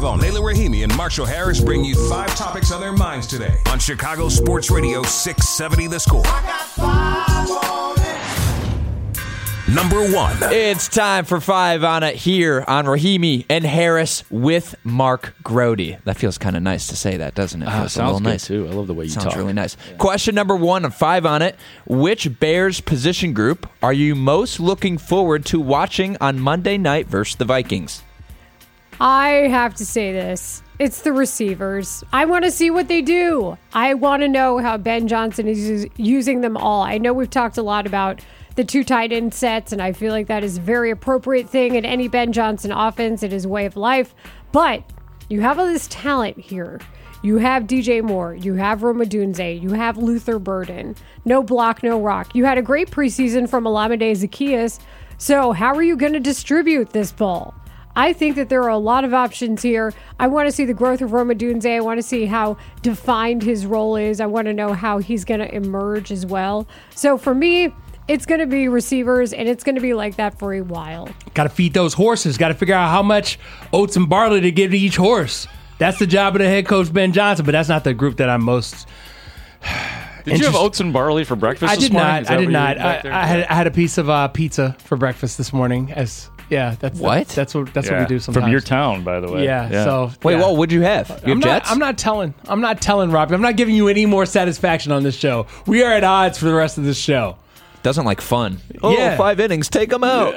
own Layla Rahimi and Marshall Harris bring you 5 topics on their minds today on Chicago Sports Radio 670 The Score. I got 5 on it. Number 1. It's time for 5 on it here on Rahimi and Harris with Mark Grody. That feels kind of nice to say that, doesn't it? Sounds a little good nice too. I love the way you talk. Sounds really nice. Yeah. Question number 1 on 5 on it. Which Bears position group are you most looking forward to watching on Monday night versus the Vikings? I have to say this. It's the receivers. I want to see what they do. I want to know how Ben Johnson is using them all. I know we've talked a lot about the 2 tight end sets, and I feel like that is a very appropriate thing in any Ben Johnson offense. It is a way of life. But you have all this talent here. You have DJ Moore. You have Rome Odunze. You have Luther Burden. No block, no rock. You had a great preseason from Olamide Zaccheaus. So how are you going to distribute this ball? I think that there are a lot of options here. I want to see the growth of Rome Odunze. I want to see how defined his role is. I want to know how he's going to emerge as well. So for me, it's going to be receivers, and it's going to be like that for a while. Got to feed those horses. Got to figure out how much oats and barley to give to each horse. That's the job of the head coach, Ben Johnson, but that's not the group that I'm most Did you have oats and barley for breakfast this morning? I did not. I had a piece of pizza for breakfast this morning. That's what we do sometimes. From your town, by the way. Yeah. So wait, what would you have? Jets? I'm not telling Robbie. I'm not giving you any more satisfaction on this show. We are at odds for the rest of this show. Doesn't like fun. Oh, yeah. 5 innings, take them out.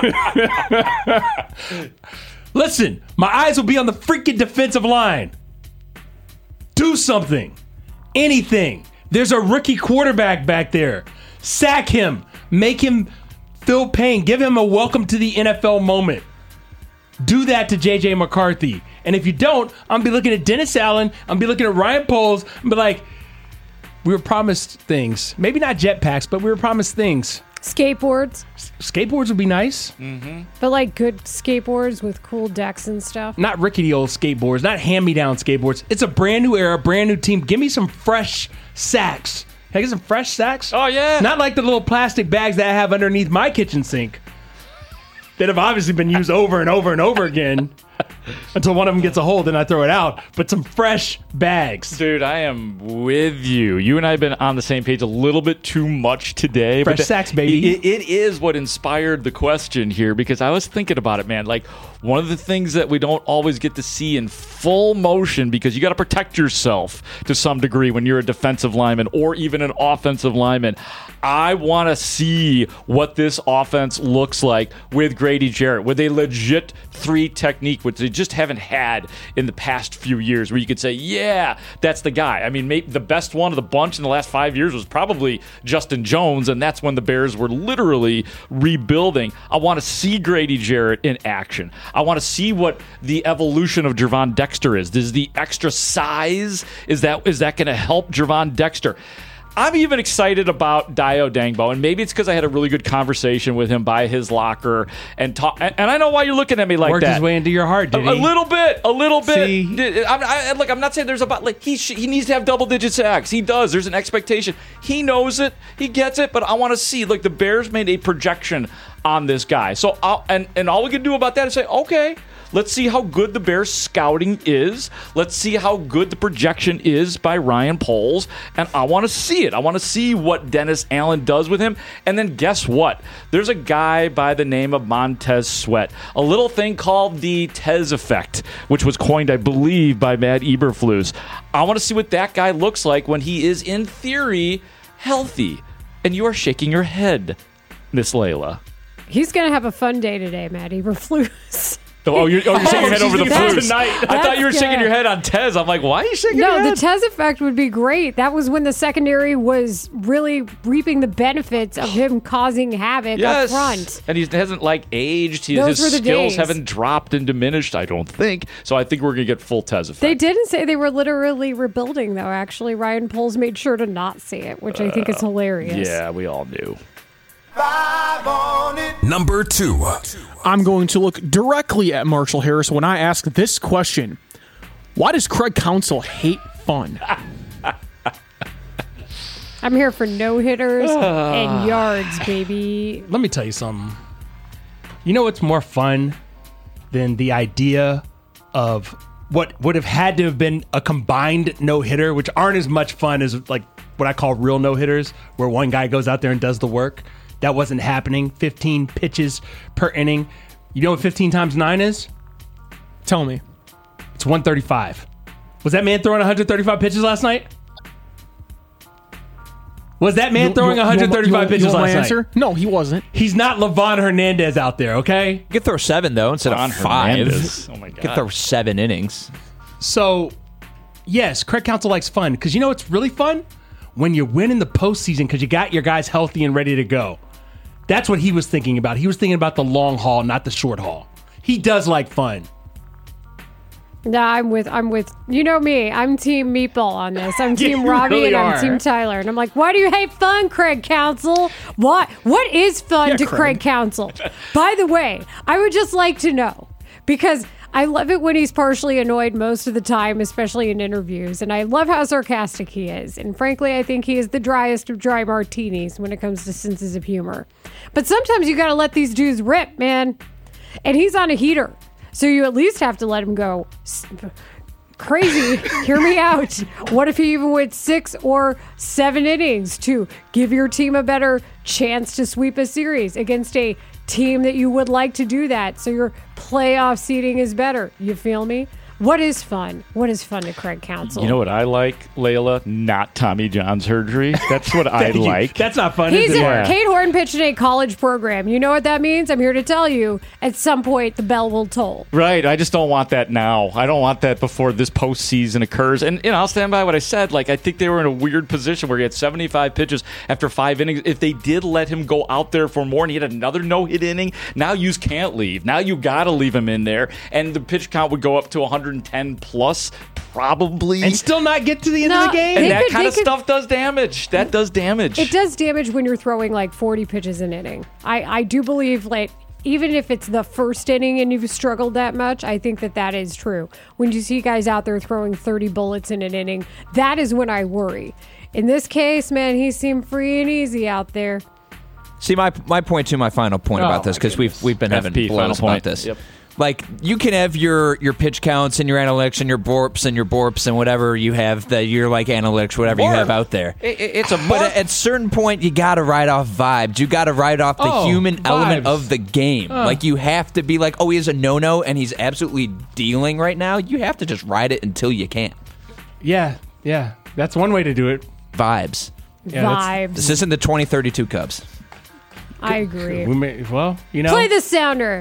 Listen, my eyes will be on the freaking defensive line. Do something. Anything. There's a rookie quarterback back there. Sack him. Make him feel pain. Give him a welcome to the NFL moment. Do that to J.J. McCarthy. And if you don't, I'm going to be looking at Dennis Allen. I'm going to be looking at Ryan Poles. And be like, we were promised things. Maybe not jetpacks, but we were promised things. Skateboards. Skateboards would be nice. Mm-hmm. But like good skateboards with cool decks and stuff. Not rickety old skateboards. Not hand-me-down skateboards. It's a brand new era, brand new team. Give me some fresh sacks. Can I get some fresh sacks? Oh, yeah. Not like the little plastic bags that I have underneath my kitchen sink that have obviously been used over and over and over again until one of them gets a hole, then I throw it out. But some fresh bags. Dude, I am with you. You and I have been on the same page a little bit too much today. Fresh sacks, baby. It is what inspired the question here, because I was thinking about it, man. Like, one of the things that we don't always get to see in full motion, because you got to protect yourself to some degree when you're a defensive lineman or even an offensive lineman. I want to see what this offense looks like with Grady Jarrett, with a legit 3 technique, which they just haven't had in the past few years, where you could say, yeah, that's the guy. I mean, maybe the best one of the bunch in the last 5 years was probably Justin Jones, and that's when the Bears were literally rebuilding. I want to see Grady Jarrett in action. I want to see what the evolution of Gervon Dexter is. Does the extra size, is that going to help Gervon Dexter? I'm even excited about Dayo Dangbo, and maybe it's because I had a really good conversation with him by his locker and talk. And I know why you're looking at me like that. Worked his way into your heart, did he? A little bit. See? I'm not saying there's about like he needs to have double-digit sacks. He does. There's an expectation. He knows it. He gets it. But I want to see. Like, the Bears made a projection on this guy. So and all we can do about that is say, okay, let's see how good the Bears scouting is. Let's see how good the projection is by Ryan Poles. And I want to see it. I want to see what Dennis Allen does with him. And then guess what? There's a guy by the name of Montez Sweat. A little thing called the Tez effect, which was coined, I believe, by Matt Eberflus. I want to see what that guy looks like when he is, in theory, healthy. And you are shaking your head, Miss Layla. He's going to have a fun day today, Matt Eberflus. Oh, you're shaking your head over the Flus. Tonight. I thought you were shaking your head on Tez. I'm like, why are you shaking your head? No, the Tez effect would be great. That was when the secondary was really reaping the benefits of him causing havoc up front. And he hasn't, aged. His skills haven't dropped and diminished, I don't think. So I think we're going to get full Tez effect. They didn't say they were literally rebuilding, though. Actually, Ryan Poles made sure to not say it, which I think is hilarious. Yeah, we all knew. Number 2. I'm going to look directly at Marshall Harris when I ask this question. Why does Craig Counsell hate fun? I'm here for no-hitters and yards, baby. Let me tell you something. You know what's more fun than the idea of what would have had to have been a combined no-hitter, which aren't as much fun as like what I call real no-hitters, where one guy goes out there and does the work. That wasn't happening. 15 pitches per inning. You know what 15 times 9 is? Tell me. It's 135. Was that man throwing 135 pitches last night? Was that man throwing 135 pitches last answer? night? No, he wasn't. He's not Livan Hernandez out there, okay? You could throw 7, though, instead of 5. Hernandez. Oh, my You could God. throw 7 innings. So, yes, Craig Counsell likes fun, because you know what's really fun? When you win in the postseason because you got your guys healthy and ready to go. That's what he was thinking about. He was thinking about the long haul, not the short haul. He does like fun. No, I'm with, you know me, I'm Team Meatball on this. I'm Team you Robbie really and I'm are. Team Tyler. And I'm like, why do you hate fun, Craig Counsell? What is fun to Craig Counsell? By the way, I would just like to know, because I love it when he's partially annoyed most of the time, especially in interviews. And I love how sarcastic he is. And frankly, I think he is the driest of dry martinis when it comes to senses of humor. But sometimes you got to let these dudes rip, man. And he's on a heater. So you at least have to let him go crazy. Hear me out. What if he even went 6 or 7 innings to give your team a better chance to sweep a series against a team that you would like to do that, so your playoff seeding is better? You feel me? What is fun? What is fun to Craig Counsell? You know what I like, Layla? Not Tommy John surgery. That's what I Thank you. like. That's not fun, He's is it? Yeah. Kate Horton pitched in a college program. You know what that means? I'm here to tell you, at some point, the bell will toll. Right. I just don't want that now. I don't want that before this postseason occurs. And, I'll stand by what I said. Like, I think they were in a weird position where he had 75 pitches after 5 innings. If they did let him go out there for more and he had another no-hit inning, now you can't leave. Now you got to leave him in there. And the pitch count would go up to 110 plus, probably. And still not get to the end No, of the game? And They that could- kind they of could- stuff does damage. That does damage. It does damage when you're throwing like 40 pitches an inning. I do believe, like, even if it's the first inning and you've struggled that much, I think that is true. When you see guys out there throwing 30 bullets in an inning, that is when I worry. In this case, man, he seemed free and easy out there. See, my point to my final point about this, because we've been having FP, final blows point. about this. Yep. Like, you can have your pitch counts and your analytics and your borps and whatever you have, your like analytics, whatever you have out there. It's a But at a certain point, you got to ride off vibes. You got to ride off the human element vibes. of the game. Like, you have to be like, oh, he is a no-no and he's absolutely dealing right now. You have to just ride it until you can't. Yeah. That's one way to do it. Vibes. Yeah, that's- Vibes. This isn't the 2032 Cubs. I agree. Well, you know. Play the sounder.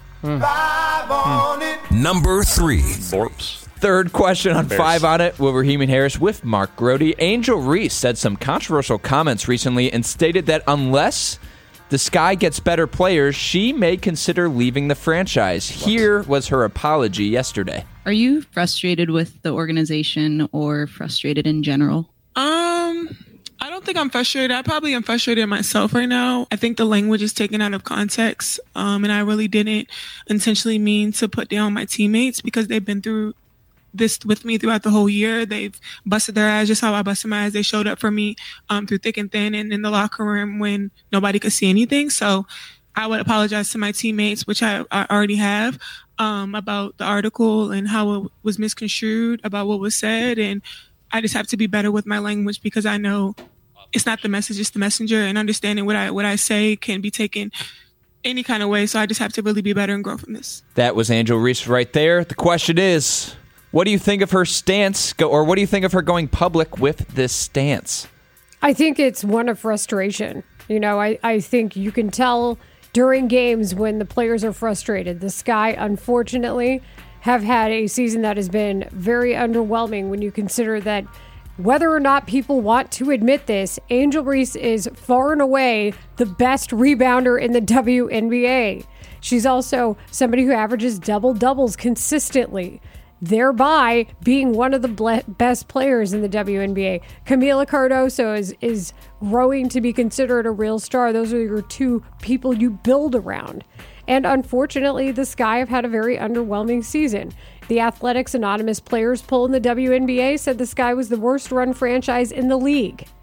Number 3. Borps. Third question on 5 on it with Raheem and Harris with Mark Grody. Angel Reese said some controversial comments recently and stated that unless the Sky gets better players, she may consider leaving the franchise. Here was her apology yesterday. Are you frustrated with the organization or frustrated in general? I don't think I'm frustrated. I probably am frustrated myself right now. I think the language is taken out of context, and I really didn't intentionally mean to put down my teammates because they've been through this with me throughout the whole year. They've busted their ass just how I busted my ass. They showed up for me through thick and thin and in the locker room when nobody could see anything. So I would apologize to my teammates, which I already have, about the article and how it was misconstrued, about what was said. And I just have to be better with my language because I know it's not the message, it's the messenger, and understanding what I say can be taken any kind of way. So I just have to really be better and grow from this. That was Angel Reese right there. The question is, what do you think of her stance, or what do you think of her going public with this stance? I think it's one of frustration. You know, I think you can tell during games when the players are frustrated. The Sky, unfortunately, have had a season that has been very underwhelming when you consider that whether or not people want to admit this, Angel Reese is far and away the best rebounder in the WNBA. She's also somebody who averages double-doubles consistently, thereby being one of the best players in the WNBA. Camila Cardoso is growing to be considered a real star. Those are your two people you build around. And unfortunately, the Sky have had a very underwhelming season. The Athletics Anonymous Players poll in the WNBA said the Sky was the worst run franchise in the league.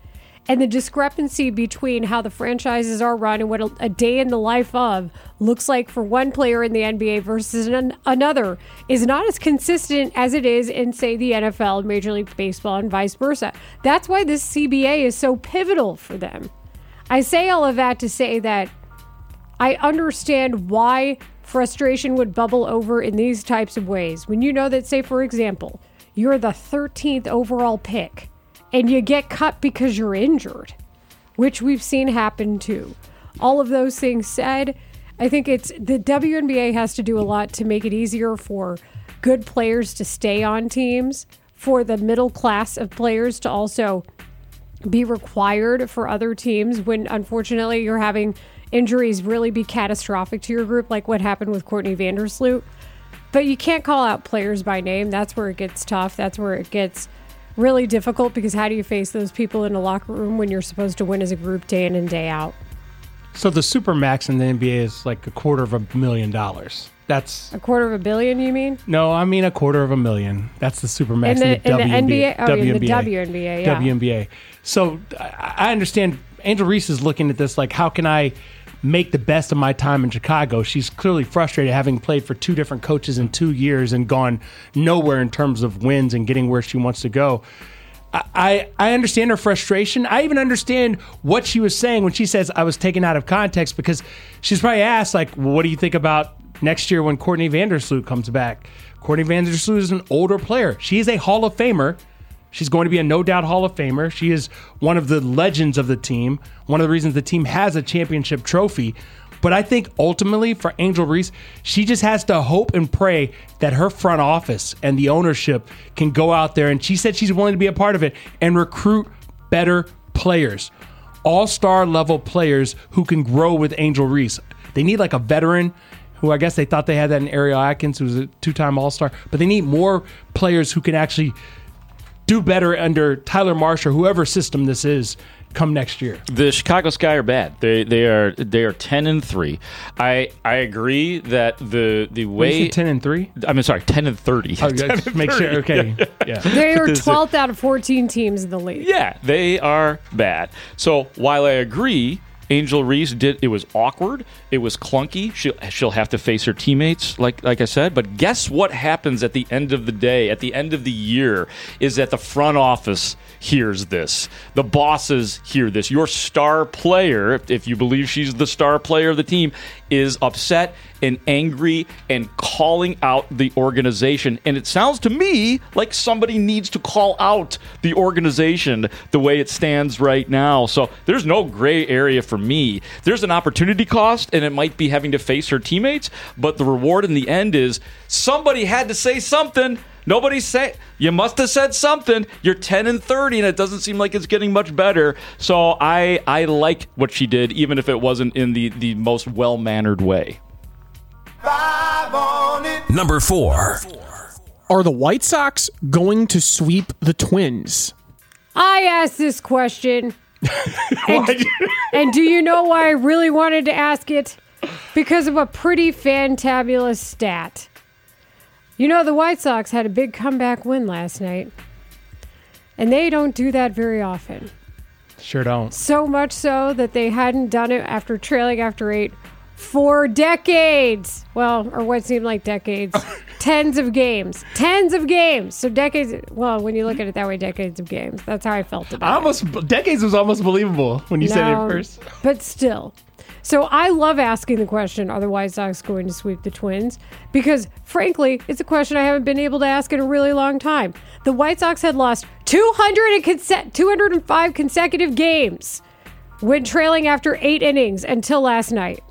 and the discrepancy between how the franchises are run and what a day in the life of looks like for one player in the NBA versus another is not as consistent as it is in, say, the NFL, Major League Baseball, and vice versa. That's why this CBA is so pivotal for them. I say all of that to say that I understand why frustration would bubble over in these types of ways. When you know that, say, for example, you're the 13th overall pick and you get cut because you're injured, which we've seen happen too. All of those things said, I think it's the WNBA has to do a lot to make it easier for good players to stay on teams, for the middle class of players to also be required for other teams when, unfortunately, you're having injuries really be catastrophic to your group, like what happened with Courtney Vandersloot. But you can't call out players by name. That's where it gets tough. That's where it gets really difficult, because how do you face those people in a locker room when you're supposed to win as a group day in and day out? So the Supermax in the NBA is like $250,000. That's $250 million, you mean? No, I mean $250,000. That's the Supermax in the WNBA. NBA? Oh, in the WNBA, yeah. WNBA. So I understand Angel Reese is looking at this like, how can I make the best of my time in Chicago? She's clearly frustrated, having played for 2 different coaches in 2 years and gone nowhere in terms of wins and getting where she wants to go. I understand her frustration. I even understand what she was saying when she says I was taken out of context, because she's probably asked, like, well, what do you think about next year when Courtney Vandersloot comes back? Courtney Vandersloot is an older player. She is a Hall of Famer. She's going to be a no-doubt Hall of Famer. She is one of the legends of the team, one of the reasons the team has a championship trophy. But I think ultimately for Angel Reese, she just has to hope and pray that her front office and the ownership can go out there, and she said she's willing to be a part of it, and recruit better players, all-star level players who can grow with Angel Reese. They need like a veteran, who I guess they thought they had that in Ariel Atkins, who was a 2-time All-Star, but they need more players who can actually do better under Tyler Marsh or whoever system this is come next year. The Chicago Sky are bad. They are 10-3. I agree that the way 10-3. I mean, sorry, 10-30. Oh, just make sure. Okay, yeah. They are 12th out of 14 teams in the league. Yeah, they are bad. So while I agree, Angel Reese it was awkward, it was clunky. She'll have to face her teammates, like I said. But guess what happens at the end of the day, at the end of the year, is that the front office hears this. The bosses hear this. Your star player, if you believe she's the star player of the team, is upset and angry and calling out the organization. And it sounds to me like somebody needs to call out the organization the way it stands right now. So there's no gray area for me. There's an opportunity cost, and it might be having to face her teammates, but the reward in the end is somebody had to say something. Nobody say. You must have said something. You're 10-30, and it doesn't seem like it's getting much better. So I like what she did, even if it wasn't in the most well-mannered way. Number 4. Are the White Sox going to sweep the Twins? I asked this question. And do you know why I really wanted to ask it? Because of a pretty fantabulous stat. You know, the White Sox had a big comeback win last night, and they don't do that very often. Sure don't. So much so that they hadn't done it after trailing after 8 for decades. Well, or what seemed like decades. Tens of games. So decades. Well, when you look at it that way, decades of games. That's how I felt about it. Decades was almost believable when you said it first. But still. So I love asking the question, are the White Sox going to sweep the Twins? Because, frankly, it's a question I haven't been able to ask in a really long time. The White Sox had lost 205 consecutive games when trailing after 8 innings until last night.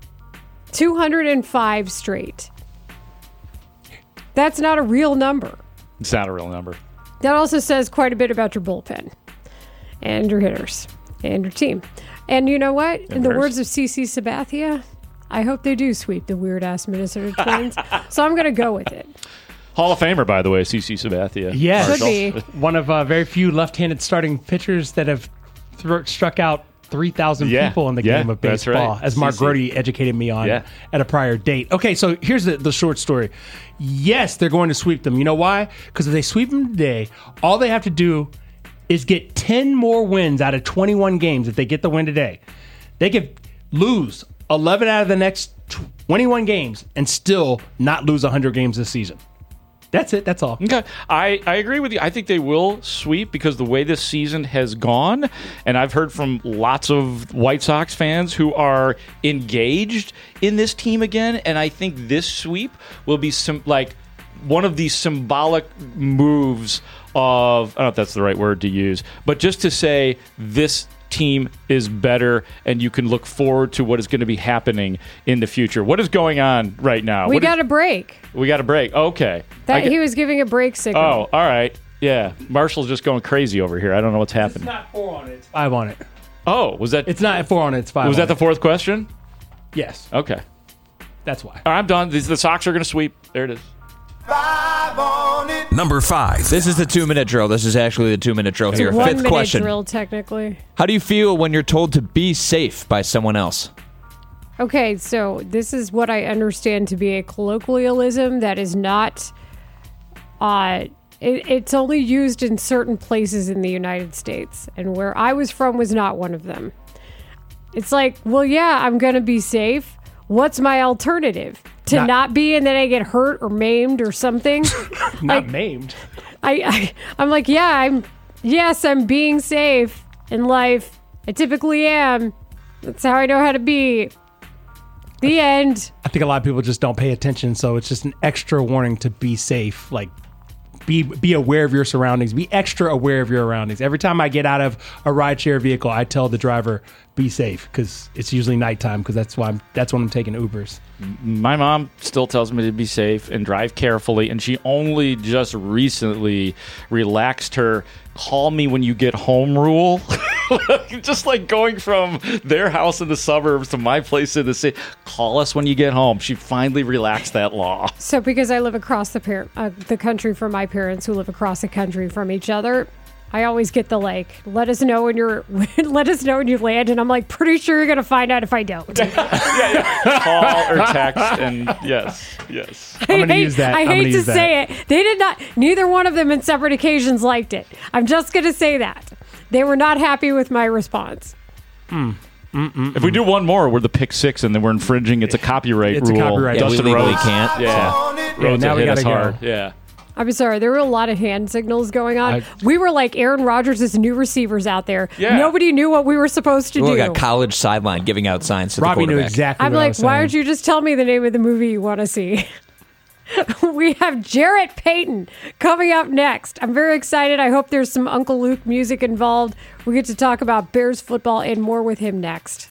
205 straight. That's not a real number. It's not a real number. That also says quite a bit about your bullpen and your hitters and your team. And you know what? In the words of CC Sabathia, I hope they do sweep the weird-ass Minnesota Twins. So I'm going to go with it. Hall of Famer, by the way, CC Sabathia. Yes. Should be. One of very few left-handed starting pitchers that have struck out 3,000 people in the game of baseball, right. as Mark Grody educated me on at a prior date. Okay, so here's the short story. Yes, they're going to sweep them. You know why? Because if they sweep them today, all they have to do is get 10 more wins out of 21 games if they get the win today. They could lose 11 out of the next 21 games and still not lose 100 games this season. That's it. That's all. Okay. I agree with you. I think they will sweep because the way this season has gone, and I've heard from lots of White Sox fans who are engaged in this team again, and I think this sweep will be one of these symbolic moves of, I don't know if that's the right word to use, but just to say this team is better and you can look forward to what is going to be happening in the future. What is going on right now? We got a break. We got a break. Okay. He was giving a break signal. Oh, all right. Yeah. Marshall's just going crazy over here. I don't know what's happening. It's not 4 on it. It's 5 on it. Oh, was that? It's not 4 on it. It's 5 Was that the fourth question? Yes. Okay. That's why. All right, I'm done. The Sox are going to sweep. There it is. 5 on it. Number 5. This is the 2-minute drill. This is actually the 2-minute drill It's here. a Fifth 1-minute question. drill, technically. How do you feel when you're told to be safe by someone else? Okay, so this is what I understand to be a colloquialism that is not. It's only used in certain places in the United States, and where I was from was not one of them. It's like, well, yeah, I'm going to be safe. What's my alternative? To not be, and then I get hurt or maimed or something? Not maimed. I'm like, I'm being safe in life. I typically am. That's how I know how to be. The end. I think a lot of people just don't pay attention, so it's just an extra warning to be safe. Like, be aware of your surroundings. Be extra aware of your surroundings. Every time I get out of a rideshare vehicle, I tell the driver, be safe, because it's usually nighttime, because that's when I'm taking Ubers. My mom still tells me to be safe and drive carefully, and she only just recently relaxed her call me when you get home rule. Just like going from their house in the suburbs to my place in the city. Call us when you get home. She finally relaxed that law. So because I live across the country from my parents who live across the country from each other, I always get the let us know when you land, and I'm like, pretty sure you're gonna find out if I don't. Yeah. Call or text, and yes. I'm gonna use that. I hate to say it. They did not. Neither one of them in separate occasions liked it. I'm just gonna say that they were not happy with my response. If we do one more, we're the pick 6, and then we're infringing. It's a copyright It's a rule. copyright. Yeah, we legally can't. Yeah. Roads now that we hit us gotta hard. go. Yeah. I'm sorry, there were a lot of hand signals going on. We were like Aaron Rodgers' new receivers out there. Yeah. Nobody knew what we were supposed to We do. got college sideline giving out signs to Robbie the knew quarterback. exactly I'm what I like, was why saying. don't you just tell me the name of the movie you want to see? We have Jarrett Payton coming up next. I'm very excited. I hope there's some Uncle Luke music involved. We get to talk about Bears football and more with him next.